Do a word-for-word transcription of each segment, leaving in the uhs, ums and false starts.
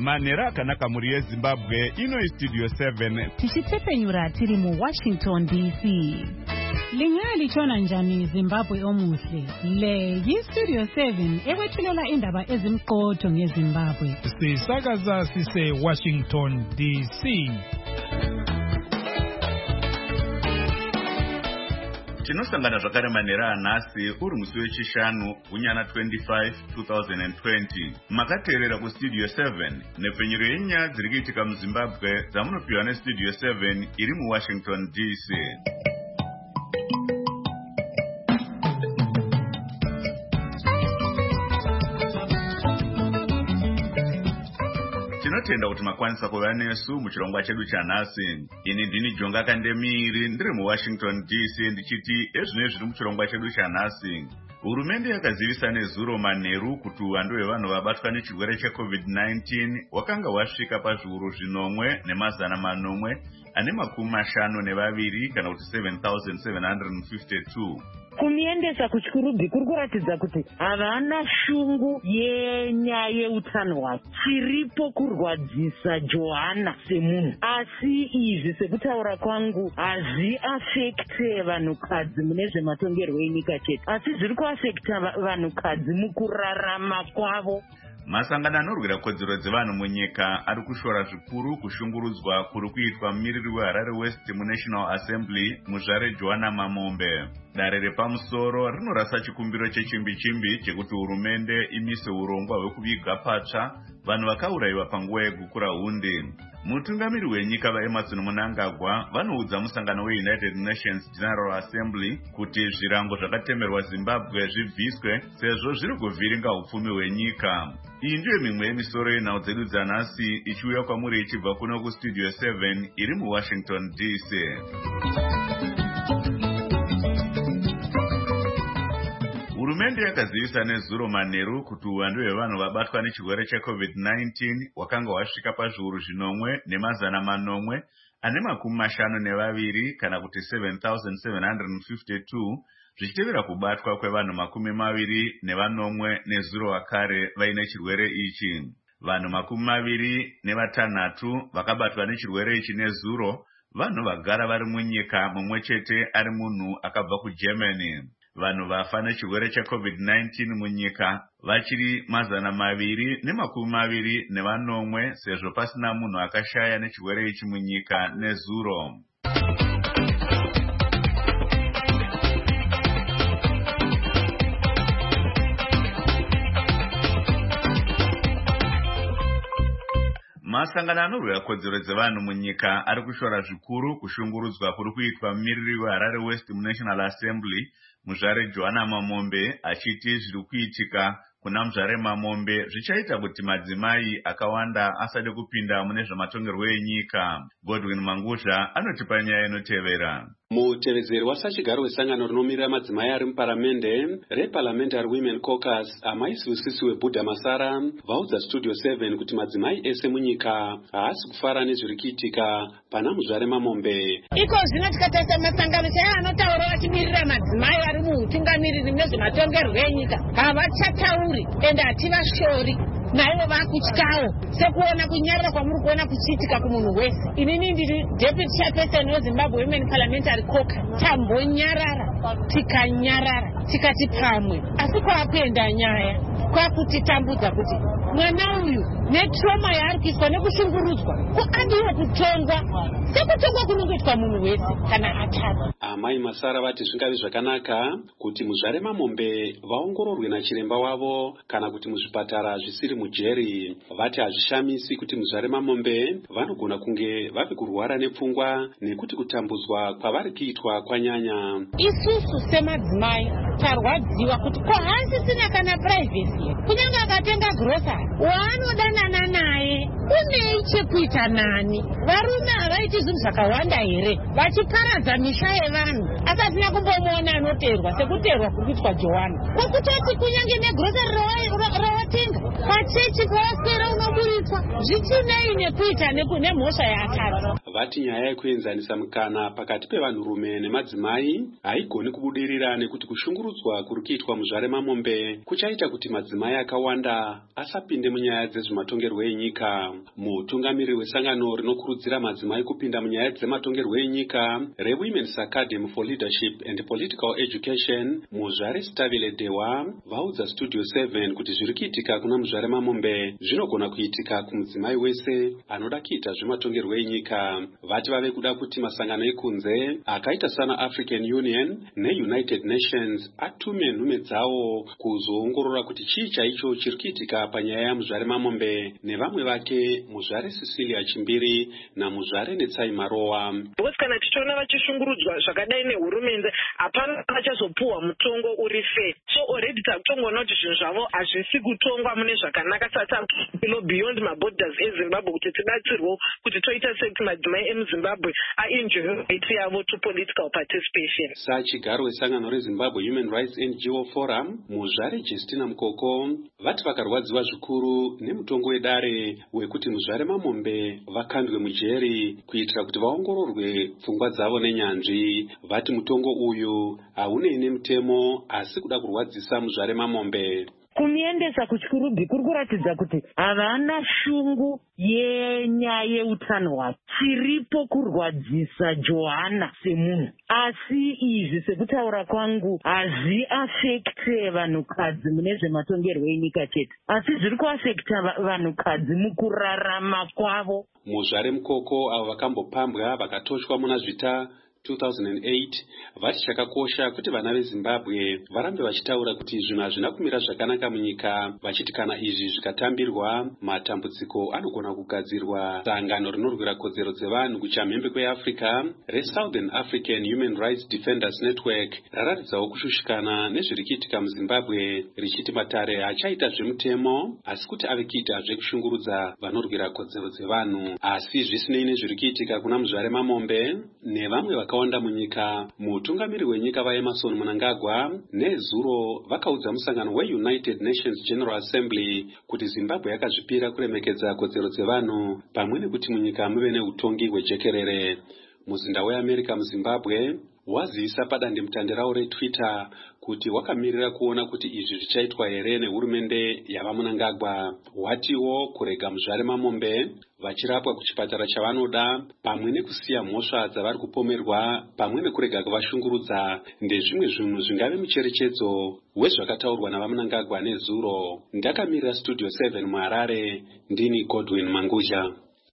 Manera akanaka muri yeZimbabwe ino iStudio seven. Tichitepenyura tiri mu Washington D C. Lingali chona njani Zimbabwe omuhle. Le yiStudio seven ewethulela indaba ezimqotho ngeZimbabwe. Sisakaza sise Washington D C. Tinosangana zvakare manera anhasi uri musi wechishanu unyana twenty-five twenty twenty. Makateerera kuStudio seven nepfenyuro yenyaya dziri kuitika muZimbabwe dzamunopiwa neStudio seven iri muWashington D C. Tinotenda kuti makwanisa kuva nesu muchirongwa chedu chanhasi. Ini ndini Jonga Kandemiri ndiri muWashington D C ndichiti ezvino zviri muchirongwa chedu chanhasi. Hurumende yakazivisa nezuro manheru kuti uwandu hwevanhu vabatwa nechirwere cheCovid nineteen wakanga wasvika pazviuru zvinomwe nemazana manomwe ane makumi mashanu nevaviri kana kuti seven thousand seven hundred fifty-two. Kumiendesa kuchikurubhi kuri kuratidza kuti havana shungu yenyaya yeutano hwake. Chiripo kurwadzisa Johana semunhu. Asi izvi sekutaura kwangu hazviafekte vanhukadzi mune zvematongerwo enyika chete, asi zviri kuafekta vanhukadzi mukurarama kwavo. Masangano anorwira kodzero dzevanhu munyika ari kushora zvikuru kushungurudzwa kuri kuitwa mumiriri weHarare West muNational Assembly muzvare Joanna Mamombe. Dare repamusoro rinorasa chikumbiro chechimbi-chimbi chekuti hurumende imise urongwa hwekuviga patsva vanhu vakaurayiwa panguva yegukura hundi. Mutungamiri wenyika vaEmmerson Mnangagwa vanoudza musangano weUnited Nations General Assembly kuti zvirango zvakatemerwa Zimbabwe zvibviswe sezvo zviri kuvhiringa upfumi hwenyika. Iyi ndiyo mimwe yemisoro yenhau dzedu dzanhasi ichiuya kwamuri ichibva kuno kuStudio seven iri muWashington D C. Hurumende yakazivisa nezuro manheru kuti uwandu hwevanhu vabatwa nechirwere cheCovid nineteen wakanga wasvika pazviuru zvinomwe nemazana manomwe ane makumi mashanu nevaviri kana kuti seven thousand seven hundred fifty-two zvichitevera kubatwa kwevanhu makumi maviri nevanomwe nezuro vakare vaine chirwere ichi. Vanhu makumi maviri nevatanhatu vakabatwa nechirwere ichi nezuro vanhu vagara vari munyika mumwe chete ari munhu akabva kuGermany. Vanhu vafa nechirwere cheCovid nineteen munyika vachiri mazana maviri nemakumi maviri nevanomwe sezvo pasina munhu akashaya nechirwere ichi munyika nezuro. Masangano anorwira kodzero dzevanhu munyika ari kushora zvikuru kushungurudzwa kuri kuitwa mumiriri weHarare West muNational Assembly muzvare Joanna Mamombe achiti zviri kuitika kuna muzvare Mamombe zvichaita kuti madzimai akawanda asade kupinda mune zvamatongerwo enyika. Godwin Manguzha anotipa nyaya inotevera. Mutevezeri wasachigaro wesangano rinomirira madzimai ari muparamende reParliamentary Women Caucus amai Sivusisi weBudha Masara vaudza Studio seven kuti madzimai ese munyika haasi kufara nezviri kuitika pana muzvare Mamombe. Iko zvino tikatarisa masangano chaiwo anotaura vachimirira madzimai ari muutungamiriri nezvematongerwo enyika havachatauri ende hativashori. Naivo vakutyawo sekuona kunyarara kwamuri kuona kuchiitika kumunhu wese. Inini ndiri Deputy Chairperson weZimbabwe Women Parliamentary Caucus. Tambonyarara tikanyarara tikati pamwe, asi kwakuenda nyaya kwakutitambudza kuti mwana uyu netrauma yaari kuiswa nekushungurudzwa kuadiwa kutongwa sekutongwa kunongoitwa munhu wese kana atadza. Amai Masara vati zvingavi zvakanaka kuti muzvare Mamombe vaongororwe nachiremba wavo kana kuti muzvipatara zvisiri mujeri. Vati hazvishamisi kuti muzvare Mamombe vanogona kunge vavi kurwara nepfungwa nekuti kutambudzwa kwavari kuitwa kwanyanya. Isusu semadzimai tarwadziwa kuti ko haasisina kana privacy. Kunyange akatenga grocery waanodanana naye unei chekuita nani. Varume havaiti zvinhu zvakawanda here vachiparadza misha yevanhu asasina kumbomuona anoterwa sekuterwa kuri kuitwa Joanna. Kwakutoti kunyange negrocery rawatenga pachechi kwawaswera unoburitswa zvichinei nekuita nemhosva yaakadzi. vati nyaya yekuenzanisa mukana pakati pevanhurume nemadzimai haigoni kubudirira nekuti kushungurudzwa kuri kuitwa muzvaremamombe kuchaita kuti madzimai akawanda asapinde munyaya dzezvematongerwo enyika. Mutungamiriri wesangano rinokurudzira madzimai kupinda munyaya dzematongerwo enyika reWomen's Academy for Leadership and Political Education, Muzvare Stavile Dewa, vaudza Studio seven kuti zviri kuitika kuna muzvaremamombe zvinogona kuitika kumudzimai wese anoda kuita zvematongerwo enyika. Vati vave kuda kuti masangano ekunze akaita sana African Union neUnited Nations atume nhume dzawo kuzoongorora kuti chii chaicho chiri kuitika panyaya yamuzvaremamombe nevamwe vake Muzvare Cecilia Chimbiri naMuzvare Netsai Marowa. Bosi kana tichiona vachishungurudzwa zvakadai nehurumende hapana vachazopuwa mutongo uri fair. So already takutongoona kuti zvinhu zvavo hazvisi kutongwa mune zvakanaka sata beyond maborders eZimbabwe kuti tibatsirwe kuti toita sekuti madzimai emuZimbabwe aenjoy right yavo to political participation. Sachigaro wesangano reZimbabwe Human Rights N G O Forum, Muzvare Justina Mukoko, vati vakarwadziwa zvikuru nemutongo wedare wekuti muzvaremamombe vakandwe mujeri kuitira kuti vaongororwe pfungwa dzavo nenyanzvi. Vati mutongo uyu haunei nemutemo asi kuda kurwadzisa muzvaremamombe. Kumiendesa kuchikurubhi kuri kuratidza kuti havana shungu yenyaya yeutano hwake. Chiripo kurwadzisa Johana semunhu, asi izvi sekutaura kwangu hazviafekte vanhukadzi mune zvematongerwo enyika chete, asi zviri kuafekta vanhukadzi mukurarama kwavo. Muzvare Mukoko avo vakambopambwa vakatoshwa muna zvita two thousand eight vati chakakosha kuti vana veZimbabwe varambe vachitaura kuti zvinhu hazvina kumira zvakanaka munyika, vachiti kana izvi zvikatambirwa matambudziko anogona kugadzirwa. Sangano rinorwira kodzero dzevanhu kuchamhembe kweAfrica reSouthern African Human Rights Defenders Network raratidzawo kushushikana nezviri kuitika muZimbabwe richiti Matare hachaita zvemutemo asi kuti ave kuita zvekushungurudza vanorwira kodzero dzevanhu. Asi zvisinei nezviri kuitika kuna muzvaremamombe nevamwe vakawanda munyika, mutungamiriri wenyika vaEmerson Mnangagwa nezuro vakaudza musangano weUnited Nations General Assembly kuti Zimbabwe yakazvipira kuremekedza kodzero dzevanhu pamwe nekuti munyika muve neutongi hwejekerere. Muzinda weAmerica muZimbabwe waziisa padandemutande rawo reTwitter kuti wakamirira kuona kuti izvi zvichaitwa here nehurumende yavaMnangagwa. Watiwo kurega muzvaremamombe vachirapwa kuchipatara chavanoda pamwe nekusiya mhosva dzavari kupomerwa pamwe nekurega kuvashungurudza ndezvimwe zvinhu zvingave mucherechedzo wezvakataurwa navaMnangagwa nezuro. Ndakamirira Studio seven muHarare, ndini Godwin Manguzha.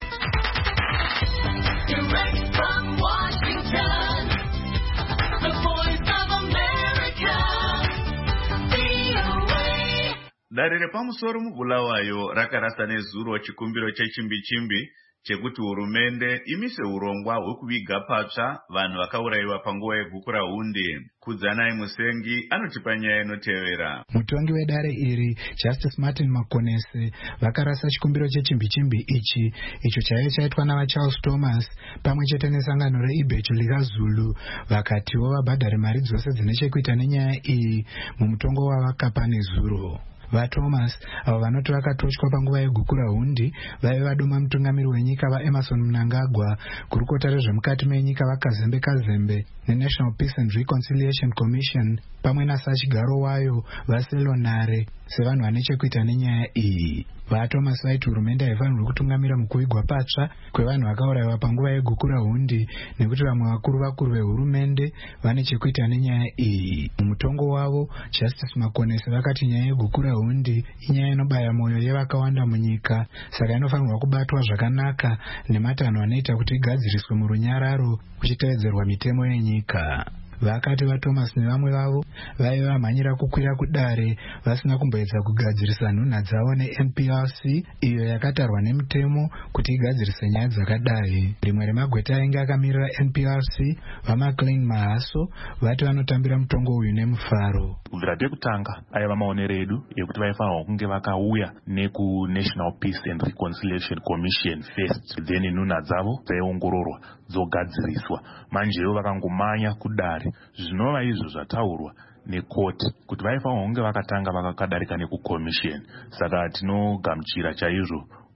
Direct from Washington, the voice of America, V O A. Dare repamusoro muBulawayo rakarasa nezuro chikumbiro chechimbi-chimbi chekuti hurumende imise urongwa hwekuviga patsva vanhu vakaurayiwa panguva yeguku raHunde. Kudzanai Musengi anotipa nyaya inotevera. Mutongi wedare iri Justice Martin Makonese vakarasa chikumbiro chechimbi-chimbi ichi icho chaive chaitwa navaCharles Thomas pamwe chete nesangano reIbechu likaZulu, vakatiwo vabhadhare mari dzose dzine chekuita nenyaya iyi mumutongo wavakapa nezuro. VaThomas avo vanoti vakatoshwa panguva yeguku raHundi vaive vadoma mutungamiri wenyika vaEmerson Mnangagwa, gurukota rezvemukati menyika vaKazembe Kazembe neNational Peace and Reconciliation Commission pamwe nasachigaro wayo vaSelonare sevanhu vane chekuita nenyaya iyi. VaThomas vaiti hurumende haifanirwi kutungamira mukuvigwa patsva kwevanhu vakaurayiwa panguva yeguku raHundi nekuti vamwe vakuru vakuru vehurumende vane chekuita nenyaya iyi. Mumutongo wavo Justice Makonese vakati nyaya yeguku raHundi inyaya inobaya mwoyo yevakawanda munyika, saka inofanirwa kubatwa zvakanaka nematanho anoita kuti igadziriswe murunyararo kuchitevedzerwa mitemo yenyika. Vakati vaThomas nevamwe vavo vaive vamhanyira kukwira kudare vasina kumboedza kugadzirisa nhunha dzavo neN P R C iyo yakatarwa nemutemo kuti igadzirise nyaya dzakadai. Rimwe remagweta ainge akamirira N P R C vaMcLean Mahaso vati vanotambira mutongo uyu nemufaro. Kubvira tekutanga aiva maonero edu ekuti vaifanirwa kunge vakauya nekuNational Peace and Reconciliation Commission first, then nhunha dzavo dzaiongororwa dzogadziriswa. Manjewo vakangomanya kudare. Zvinova izvo zvataurwa nekoti kuti vaifanirwa kunge vakatanga vakakadarika nekukomisheni. Saka tinogamuchira chaizvo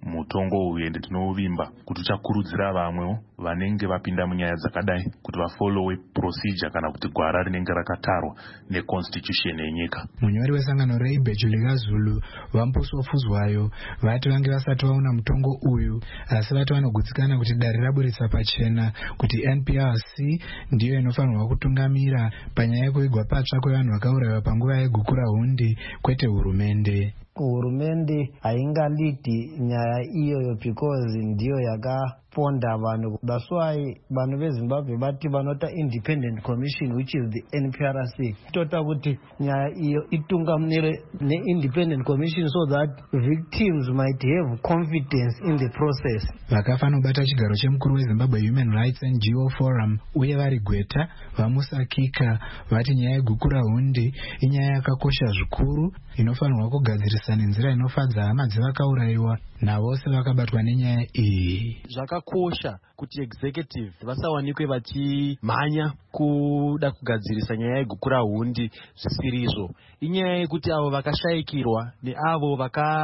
mutongo uyu ende tinouvimba kuti uchakurudzira vamwewo vanenge vapinda munyaya dzakadai kuti vafollowe procedure kana kuti gwara rinenge rakatarwa neconstitution yenyika. Munyori wesangano reibhechu likazulu vambuso fuzwayo vati vange vasati vaona mutongo uyu asi vati vanogutsikana kuti dare raburitsa pachena kuti N P R C ndiyo inofanirwa kutungamira panyaya yekuvigwa patsva kwevanhu vakaurayiwa panguva yegukura hundi kwete hurumende. Hurumende haingalidi nyaya iyoyo because ndiyo yakaponda vanhu. That's why vanhu veZimbabwe vati vanota independent commission which is the N P R C. Tota kuti nyaya iyo itungamire ne-independent commission so that victims might have confidence in the process. Vakafana kubata chigaro chemukuru weZimbabwe Human Rights N G O Forum uye vari Gweta vamusakika vati nyaya yegukura hundi inyaya yakakosha zvikuru inofanirwa kugadzirisa nenzira inofadza hama dzevakaurayiwa navose vakabatwa nenyaya iyi. Zvakakosha kuti executive vasawanikwe vachimhanya kuda kugadzirisa nyaya yegukura hundi zvisirizvo. Inyaya yekuti avo vakashayikirwa neavo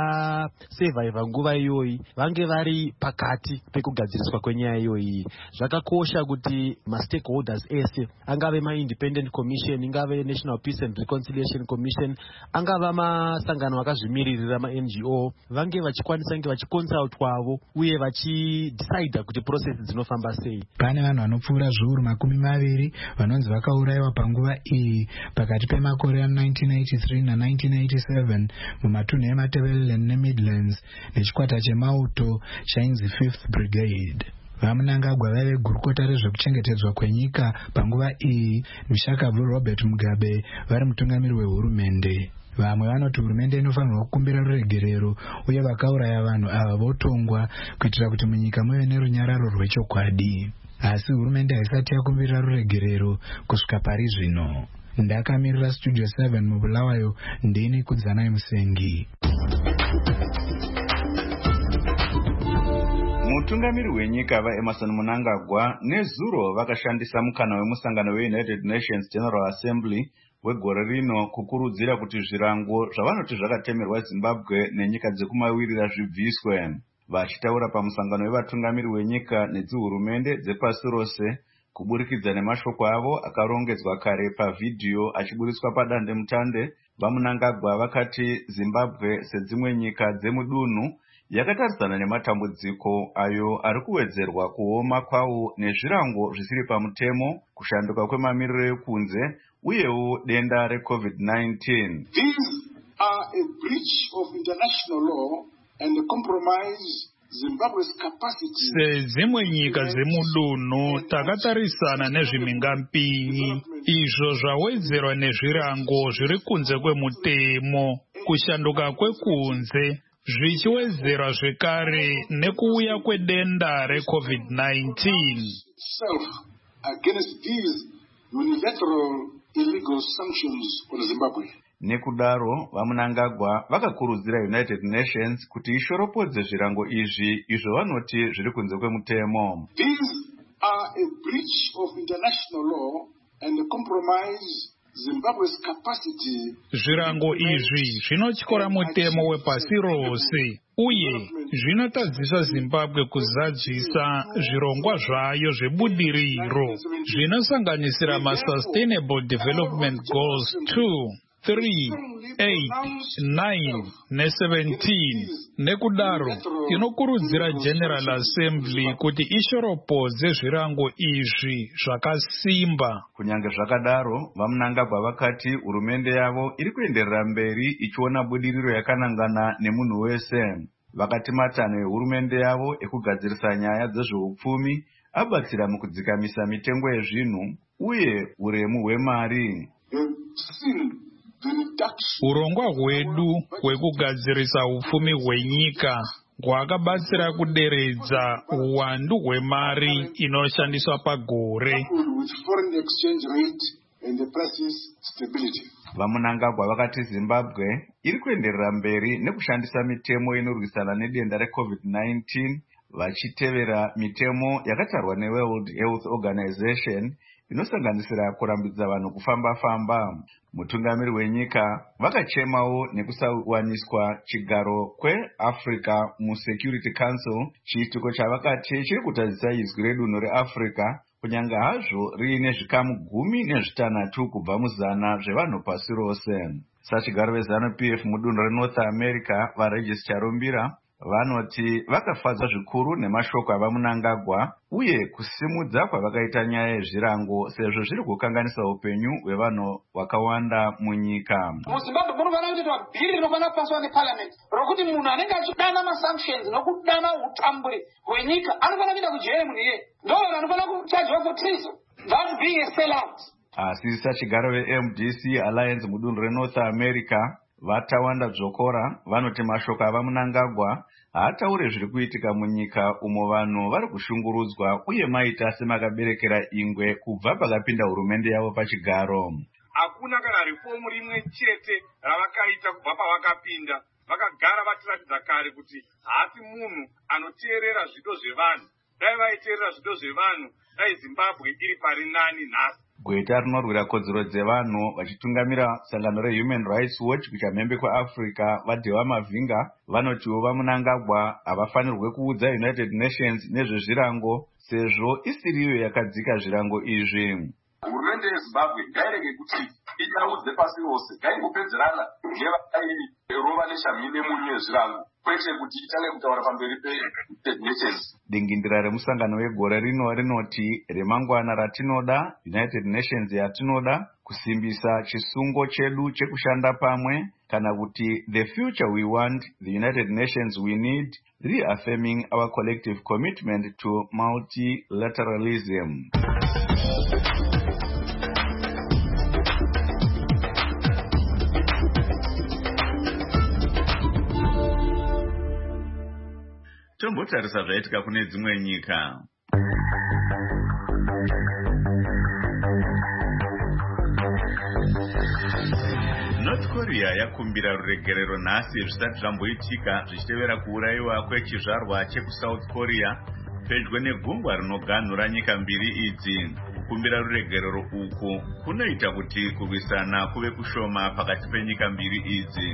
vakasurviva nguva iyoyi vange vari pakati pekugadziriswa kwenyaya iyoyi. Zvakakosha kuti ma-stakeholders ese angave ma-independent commission, ingave National Peace and Reconciliation Commission, angava masangano akazvimiririra ma-N G O vange vachikwanisa nge vachiconsultwavo uye vachidecide kuti process dzinofamba sei. Pane vanhu vanopfuura zviuru makumi maviri vanonzi vakaurayiwa panguva iyi pakati pemakore nineteen eighty-three na nineteen eighty-seven mumatunhu eMatabeleland neMidlands nechikwata chemauto chainzi Fifth Brigade. Vamunangagwa vaive gurukota rezvekuchengetedzwa kwenyika panguva iyi Mshakabvu Robert Mugabe vari mutungamiri wehurumende. Vamwe vanoti hurumende inofanirwa kukumbira ruregerero uye vakauraya vanhu ava votongwa kuitira kuti munyika muve nerunyararo rwechokwadi. Asi hurumende haisati yakumbira ruregerero kusvika pari zvino. Ndakamirira Studio seven mubulawayo ndini Kudzanai Musengi. Mutungamiri wenyika vaEmerson Mnangagwa nezuro vakashandisa mukana wemusangano weUnited Nations General Assembly wegore rino kukurudzira kuti zvirango zvavanoti zvakatemerwa Zimbabwe nenyika dzekumawirira zvibviswe. Vachitaura pamusangano wevatungamiri wenyika nedzihurumende dzepasi rose kuburikidza nemashoko avo akarongedzwa kare pavhidhiyo achiburiswa padande mutande, vaMnangagwa vakati Zimbabwe sedzimwe nyika dzemudunhu yakatarisana nematambudziko ayo ari kuwedzerwa kuoma kwawo nezvirango zvisiri pamutemo, kushanduka kwemamiriro ekunze uyewo denda reCovid nineteen. These are a breach of international law and a compromise Zimbabwe's capacity. Sedzimwe nyika dzemudunhu takatarisana nezvimingampinyi izvo zvawedzerwa nezvirango zviri kunze kwemutemo, kushanduka kwekunze zvichiwedzerwa zvekare nekuuya kwedenda reCovid nineteen. Self against these unilateral illegal sanctions on Zimbabwe. Nekudaro vaMnangagwa vakakurudzira United Nations kuti ishoropodze zvirango izvi izvo vanoti zviri kunze kwemutemo. These are a breach of international law and a compromise Zimbabwe's capacity. Zvirango izvi zvinotyora mutemo wepasi rose uye zvinotadzisa Zimbabwe kuzadzisa zvirongwa zvayo zvebudiriro zvinosanganisira ma-Sustainable Development Goals two, three, eight, nine neseventeen. Nekudaro tinokurudzira General Assembly kuti ishoropodze zvirango izvi zvakasimba. Kunyange zvakadaro vaMnangagwa vakati hurumende yavo iri kuenderera mberi ichiona budiriro yakanangana nemunhu wese. Vakati matanho ehurumende yavo ekugadzirisa nyaya dzezveupfumi abatsira mukudzikamisa mitengo yezvinhu uye uremu hwemari. Urongwa hwedu hwekugadzirisa upfumi hwenyika hwakabatsira kuderedza uwandu hwemari inoshandiswa pagore. VaMnangagwa vakati Zimbabwe iri kuenderera mberi nekushandisa mitemo inorwisana nedenda reCovid nineteen vachitevera mitemo yakatarwa neWorld Health Organization inosanganisira kurambidza vanhu kufamba-famba. Mutungamiri wenyika vakachemawo nekusawaniswa chigaro kweAfrica muSecurity Council, chiitiko chavakati chiri kutadzisa izwi redunhu reAfrica kunyange hazvo riine zvikamu gumi nezvitanhatu kubva muzana zvevanhu pasi rose. Sachigaro vezanu P F mudunhu reNorth America vaRegis Charumbira vanoti vakafadzwa zvikuru nemashoko avaMunangagwa uye kusimudza kwavakaita nyaya yezvirango sezvo zviri kukanganisa upenyu hwevanhu vakawanda munyika. MuZimbabwe munofanira kuitwa bhiri rinofanira kupaswa neparliament rokuti munhu anenge achidana masanctions nokudana utamburi hwenyika anofanira kuenda kujere munhu iye. Ndovanhu anofanira kuchajiwa for treason. That's being a sellout. Asi sachigaro veM D C Alliance mudunhu reNorth America vatawanda dzokora vanoti mashoko avaMunangagwa haataure zviri kuitika munyika umo vanhu vari kushungurudzwa uye maita semakaberekera ingwe kubva pakapinda hurumende yavo pachigaro. Hakuna kana reformu rimwe chete ravakaita kubva pavakapinda. Vakagara vachiratidza kare kuti hasi munhu anoteerera zvido zvevanhu. Dai vaiteerera zvido zvevanhu, dai Zimbabwe iri pari nani nhasi. Gweta rinorwira kodzero dzevanhu vachitungamira sangano reHuman Rights Watch kuchamhembe kweAfrica vaDhewa Mavhinga vanotiwo vaMunangagwa havafanirwe kuudza United Nations nezvezvirango sezvo isiriyo yakadzika zvirango izvi. Hurumende yeZimbabwe ngairege kuti idaudze pasi rose, ngaingopedzerana nevakairova neshamhinde munyu yezvirango kwete kuti itange kutaura pamberi peUnited Nations. Dingindira remusangano wegore rino rinoti remangwana ratinoda, United Nations yatinoda, kusimbisa chisungo chedu chekushanda pamwe, kana kuti the future we want, the United Nations we need, reaffirming our collective commitment to multilateralism. Tombotarisa zvaitika kune dzimwe nyika. North Korea yakumbira ruregerero nhasi zvisati zvamboitika zvichitevera kuurayiwa kwechizvarwa chekuSouth Korea pedyo negungwa rinoganhura nyika mbiri idzi. Kukumbira ruregerero uku kunoita kuti kurwisana kuve kushoma pakati penyika mbiri idzi.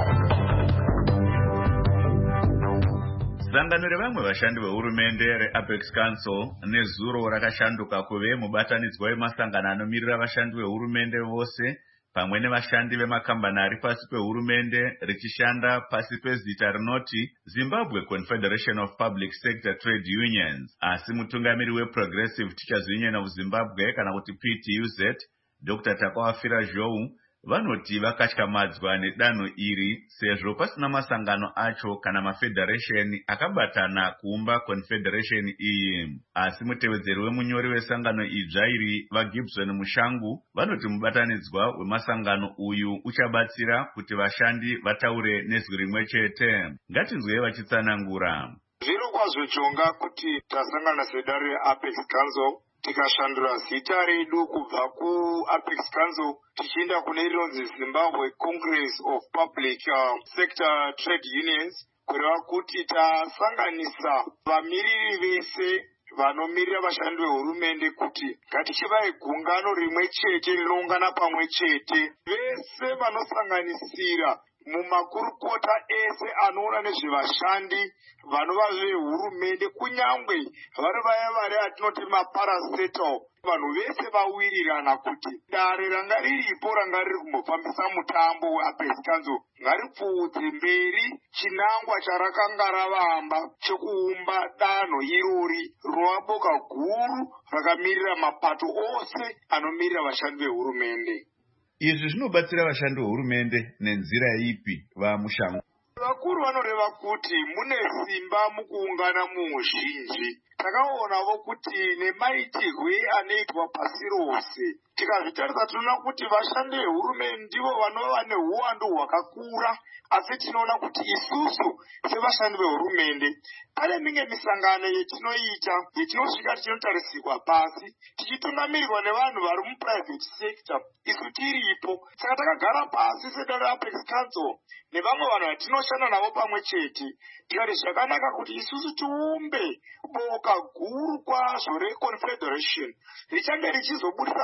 Sangano revamwe vashandi vehurumende reApex Council nezuro rakashanduka kuve mubatanidzwa wemasangano anomirira vashandi vehurumende vose pamwe nevashandi vemakambani ari pasi pehurumende richishanda pasi pezita rinoti Zimbabwe Confederation of Public Sector Trade Unions. Asi mutungamiri weProgressive Teachers Union of Zimbabwe kana kuti P T U Z Doctor Takawafira Zhou vanoti vakatyamadzwa nedanho iri sezvo pasina masangano acho kana mafederation akabatana kuumba confederation iyi. Asi mutevedzeri wemunyori wesangano idzva iri vaGibson Mushangu vanoti mubatanidzwa wemasangano uyu uchabatsira kuti vashandi vataure nezwi rimwe chete. Ngatinzwei vachitsanangura. Zviro kwazvo chonga kuti tasangana sedare reApex Council tikashandura zita redu kubva kuApex Council tichienda kune rinonzi Zimbabwe Congress of Public uh, Sector Trade Unions, kureva kuti tasanganisa vamiriri vese vanomirira vashandi vehurumende kuti ngatichivai gungano rimwe chete rinoungana pamwe chete, vese vanosanganisira mumakurukota ese anoona nezvevashandi vanova vehurumende, kunyangwe vari vaya vari atinoti maparastatal, vanhu vese vawirirana kuti dare ranga riripo ranga riri kumbofambisa mutambo weApex Council ngaripfuudze mberi chinangwa charakanga ravamba chekuumba danho irori rinova boka guru rakamirira mapato ose anomirira vashandi vehurumende. Izvi zvinobatsira vashandi vehurumende nenzira ipi vaMushangu? Vakuru vanoreva kuti mune simba mukuungana muzhinji. Takaonavo kuti nemaitirwe anoitwa pasi rose, tikazvitarisa tinoona kuti vashandi vehurumende ndivo vanova neuwandu hwakakura, asi tinoona kuti isusu sevashandi vehurumende pane mimwe misangano yetinoita yetinosvika tichinotarisirwa pasi tichitungamirirwa nevanhu vari muprivate sector isu tiripo. Saka takagara pasi sedare reApex Council nevamwe vanhu vatinoshanda navo pamwe chete tikati zvakanaka kuti isusu tiumbe boka guru kwazvo reConfederation richange richizobudisa nhunha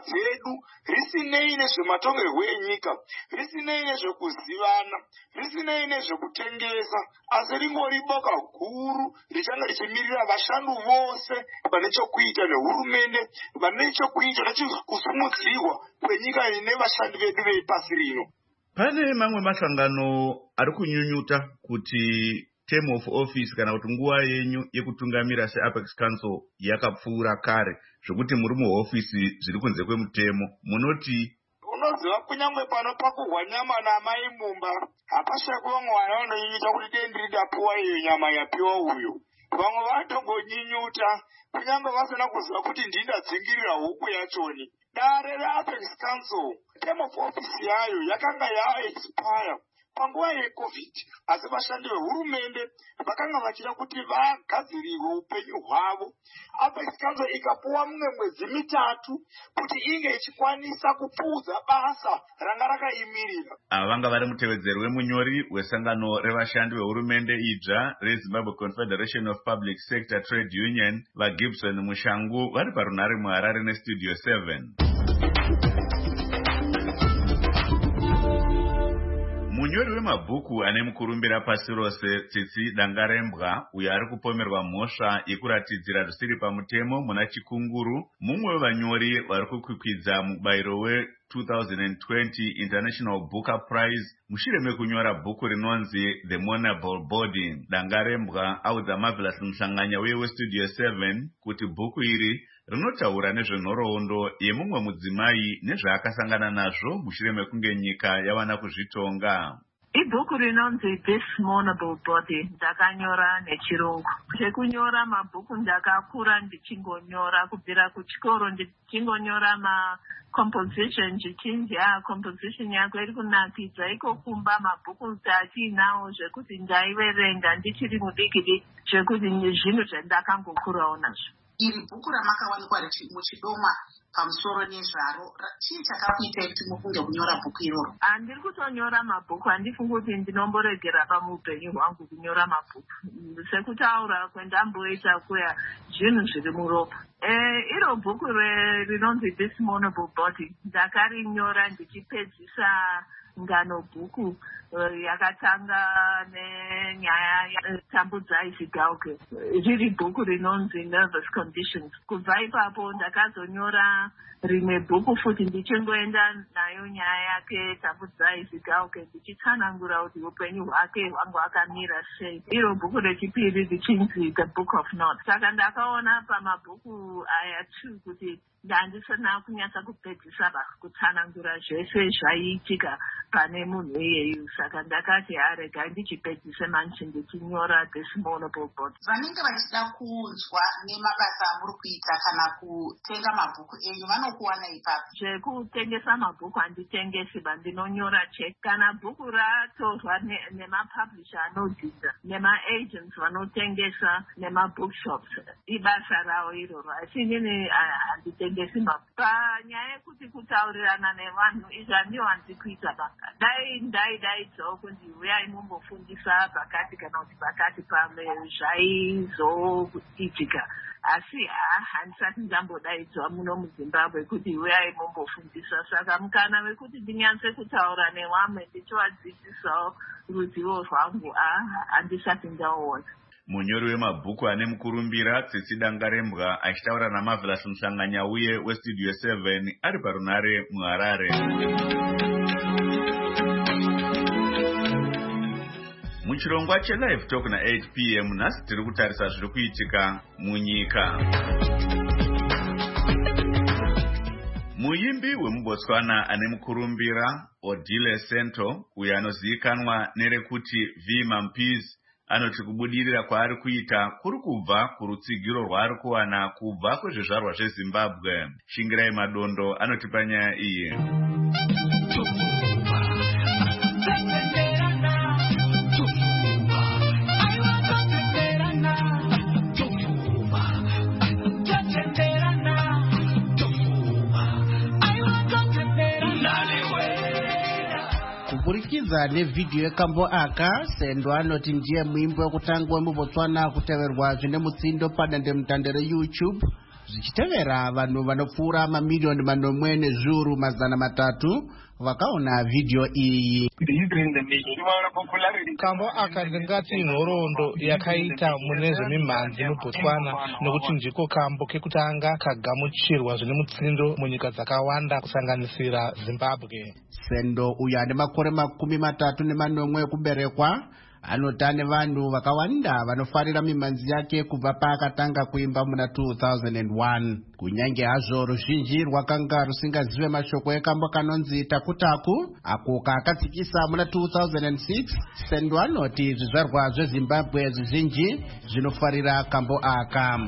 dzedu, risinei nezvematongerwo enyika, risinei nezvekuzivana, risinei nezvekutengesa, asi ringori boka guru richanga richimirira vashandi vose vane chokuita nehurumende, vane chokuita nechikusimudzirwa kwenyika ine vashandi vedu vepasi rino. Pane mamwe masangano ari kunyunyuta kuti term of office kana kuti nguva yenyu yekutungamira seApex Council yakapfuura kare zvokuti muri muhofisi zviri kunze kwemutemo. Munoti unoziva kunyangwe pano pakuhwa nyama namai mumba hapashakwe vamwe vanonyunyuta kuti dei ndiri ndapiwa iyo nyama yapiwa uyo. Vamwe vatongonyunyuta kunyangwe vasina kuziva kuti ndini ndadzingirira huku yachoni. Dare reApex Council term of office yayo yakanga yaexpire panguva yecovid, asi vashandi vehurumende vakanga vachida kuti vagadzirirwe upenyu hwavo. Apex Council ikapuwa mumwe mwedzi mitatu kuti inge ichikwanisa kupfuudza basa ranga rakaimirira. Ava vanga vari mutevedzeri wemunyori wesangano revashandi vehurumende idzva reZimbabwe Confederation of Public Sector Trade Union, vaGibson Mushangu, vari parunhare muHarare neStudio seven. Munyori wemabhuku ane mukurumbira pasi rose Tsitsi Dangarembwa, uyo ari kupomerwa mhosva yekuratidzira zvisiri pamutemo muna Chikunguru, mumwe wevanyori vari kukwikwidza mubayiro we two thousand twenty International Booker Prize mushure mekunyora bhuku rinonzi The Monable Body. Dangarembwa audza Marvelous Mhlanganya uye weStudio seven kuti bhuku iri rinotaura nezvenhoroondo yemumwe mudzimai nezvaakasangana nazvo mushure mekunge nyika yawana kuzvitonga. Ibhuku rinonzi This Monable Body ndakanyora nechirungu. Zvekunyora mabhuku ndakakura ndichingonyora kubvira kuchikoro ndichingonyora ma composition zvichinzi ah composition yako iri kunakidza iko kumba mabhuku achinawo zvekuti ndaiverenga ndichiri mudiki diki zvekuti zvinhu zvandakangokurawo nazvo. Iri bhuku ramakawanikwa muchidomwa pamusoro nezvaro chii chakakuitai kuti mufunge kunyora bhuku iroro? Handiri kutonyora mabhuku, handifungi kuti ndinomboregera pamuupenyu hwangu kunyora mabhuku. Sekutaura kwendamboita kuya zvinhu zviri muropa. Eh, iro bhuku rinonzi This Monable Body ndakarinyora ndichipedzisa ngano bhuku uh, yakatanga nenyaya yatambudza Isigauke, riri bhuku rinonzi Nervous Conditions. Kubva ipapo ndakazonyora rimwe bhuku futi ndichingoenda nayo nyaya yake tambudza Isigauke ndichitsanangura kuti upenyu hwake hwangu akamira sei. Iro bhuku rechipiri richinzi The Book of Notes. Saka ndakaona pamabhuku aya two kuti ndandisana kunyatsa kupedzisa kutsanangura zvese zvaiitika pane munhu iyeyu, saka ndakati harega ndichipedzise manchi ndichinyora This Monable Body. Vanenge vachida kunzwa nemabasa amuri kuita kana kutenga mabhuku enyu vanokuwana ipapo? Zvekutengesa mabhuku handitengesi, bandinonyora chete. Kana bhuku ratorwa nemapublisher anodhidha nemaagents vanotengesa nemabookshops, ibasa ravo iroro, asi inini handitengesi mabhuku. Panyaya yekuti kutaurirana nevanhu izvi handiwo handikuita banga. Dai dai dai dzoko ndiuyai mumbofundisa pakati kana kuti pakati pamwe zvaizoitika, asi handisati ndambodaidzwa muno muZimbabwe kuti uyai mumbofundisa. Saka mukana wekuti ndinyatse kutaura nevamwe ndichivadzidzisawo ruzivo rwangu handisati ndauona. Munyori wemabhuku ane mukurumbira Tsitsi Dangarembwa achitaura naMarvelous Mhlanganya uye weStudio seven ari parunhare muHarare. Muchirongwa cheLive Talk na eight p m nhasi tiri kutarisa zviri kuitika munyika. Muimbi wemuBotswana ane mukurumbira Odile Sento, uyo anozivikanwa nerekuti V Mampies, anoti kubudirira kwaari kuita kuri kubva kurutsigiro rwaari kuwana kubva kuzvizvarwa zveZimbabwe. Shingirai Madondo anoti panyaya iyi. Kuburikidza nevidhiyo yekambo aka, Sendo anoti ndiye muimbi wekutanga wemuBotswana kuteverwa zvine mutsindo padandemutande reYouTube. zvichitevera vanhu vanopfuura mamiliyoni manomwe nezviuru mazana matatu vakaona vhidhiyo iyi. Kambo aka ndingati nhoroondo yakaita mune zvemimhanzi muBotswana nekuti ndiko kambo kekutanga kagamuchirwa zvine mutsindo munyika dzakawanda kusanganisira Zimbabwe. Sendo uyu ane makore makumi matatu nemanomwe ekuberekwa anota nevanhu vakawanda vanofarira mimhanzi yake kubva paakatanga kuimba muna two thousand one. Kunyange hazvo ruzhinji rwakanga rusingazive mashoko ekambo kanonzi takutaku ako kaakatsikisa muna two thousand six, Sendo anoti zvizvarwa zveZimbabwe zvizhinji zvinofarira kambo aka.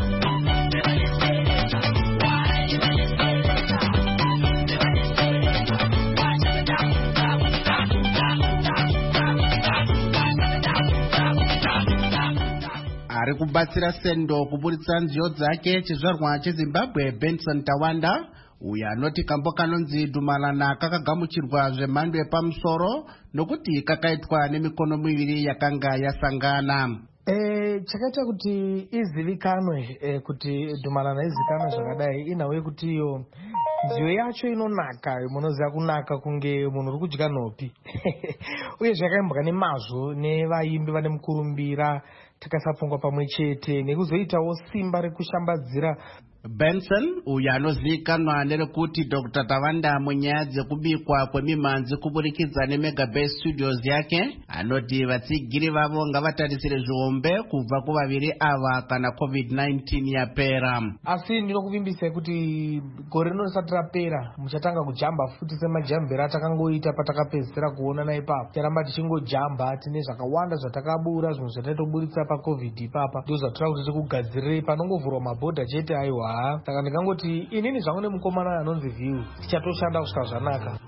Ari kubatsira Sendo kuburitsa nziyo dzake chizvarwa cheZimbabwe Benson Tawanda uyu anoti kambo kanonzi Dumalana kakagamuchirwa zvemhando yepamusoro nokuti kakaitwa nemikono miviri yakanga yasangana. Eh, chakaita kuti izivikanwe eh, kuti Dumalana izivikanwe zvakadai inhauye kuti iyo nziyo yacho inonaka, munoziva kunaka kunge munhu uri kudya nhopi uye zvakaimbwa nemazvo nevaimbi vane mukurumbira takasapfungwa pamwe chete nekuzoitawo simba rekushambadzira. Benson uyu anozivikanwa nerekuti Doctor Tawanda munyaya dzekubikwa kwemimhanzi kuburikidza neMegabase Studios yake anoti vatsigiri vavo ngavatarisire zvihombe kubva kuvaviri ava kana covid nineteen yapera. Asi ndinokuvimbisai kuti gore rino risati rapera muchatanga kujamba futi semajambiro atakangoita patakapedzisira kuonana ipapo. Ticharamba tichingojamba tine zvakawanda zvatakabura zvimwe zvatatoburitsa pacovid ipapa ndo zvatora kuti tikugadzirire panongovhurwa mabhodha chete. Aiwa saka ndikangoti inini zvangu nemukomana anonzi View tichatoshanda kusvika zvanaka.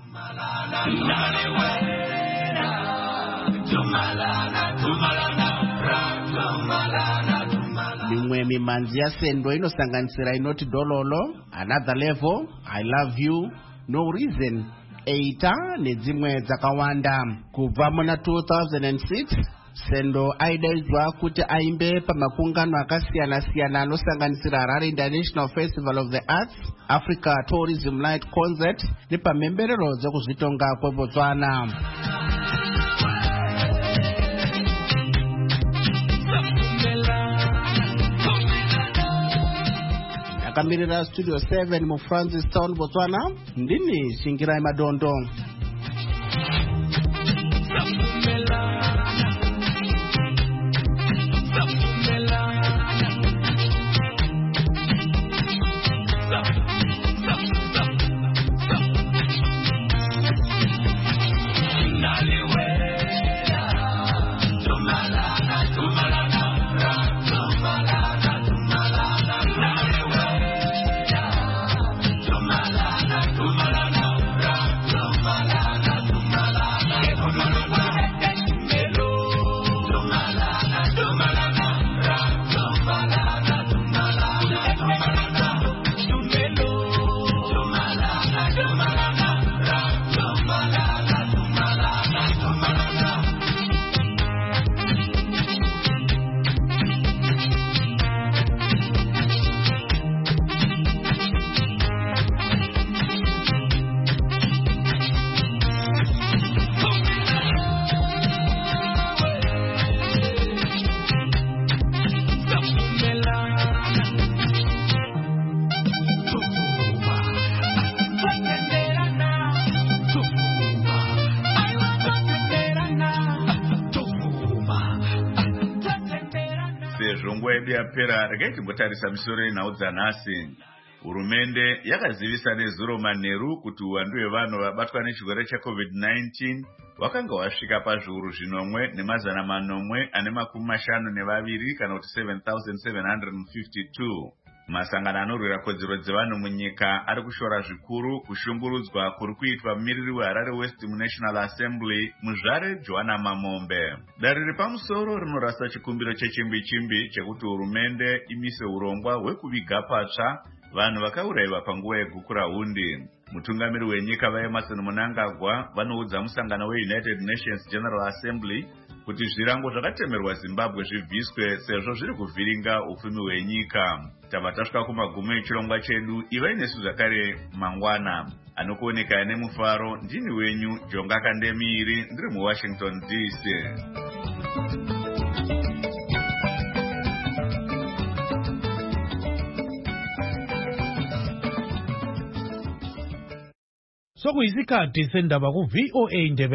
Mimwe mimhanzi yaSendo inosanganisira inoti Dololo, Another Level, I Love You, No Reason, Eita nedzimwe dzakawanda. Kubva muna two thousand six Sendo aidaidzwa kuti aimbe pamakungano akasiyana-siyana anosanganisira Harare International Festival of the Arts, Africa Tourism Light Concert nepamhemberero dzekuzvitonga kweBotswana. Akamirira Studio seven mu Francis Town, Botswana, ndini Shingirai Madondo. Nguva yedu yapera regai timbotarisa misoro yenhau dzanhasi. Hurumende yakazivisa nezuro manheru kuti uwandu hwevanhu vabatwa nechirwere checovid nineteen wakanga wasvika pazviuru zvinomwe nemazana manomwe ane makumi mashanu nevaviri kana kuti seven thousand seven hundred fifty-two. Masangano anorwira kodzero dzevanhu munyika ari kushora zvikuru kushungurudzwa kuri kuitwa mumiriri weHarare West National Assembly muzvare Joanna Mamombe. Dare repamusoro rinorasa chikumbiro chechimbi chimbi chekuti hurumende imise urongwa hwekuviga patsva vanhu vakaurayiwa panguva yegukura hundi. Mutungamiri wenyika vaEmerson Mnangagwa vanoudza musangano weUnited Nations General Assembly kuti zvirango zvakatemerwa Zimbabwe zvibviswe sezvo zviri kuvhiringa upfumi hwenyika. Tava tasvika kumagumo echirongwa chedu. Ivai nesu zvakare mangwana. Anokuoneka nemufaro ndini wenyu Jonga Kandemiri ndiri muWashington D C. Sokuyisikhathi sendaba ku V O A Ndebele.